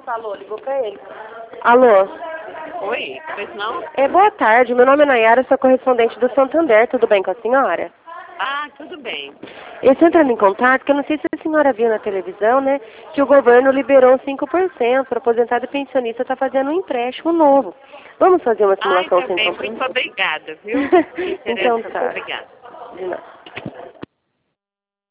Falou, ligou pra ele. Alô? Oi, pois não? Boa tarde, meu nome é Nayara, sou correspondente do Santander, tudo bem com a senhora? Ah, tudo bem. Eu estou entrando em contato, porque eu não sei se a senhora viu na televisão, né, que o governo liberou 5% para aposentado e pensionista estar fazendo um empréstimo novo. Vamos fazer uma simulação Tá sem bem, compromisso? muito obrigada, viu? Então Interessa, tá. obrigada. De nada.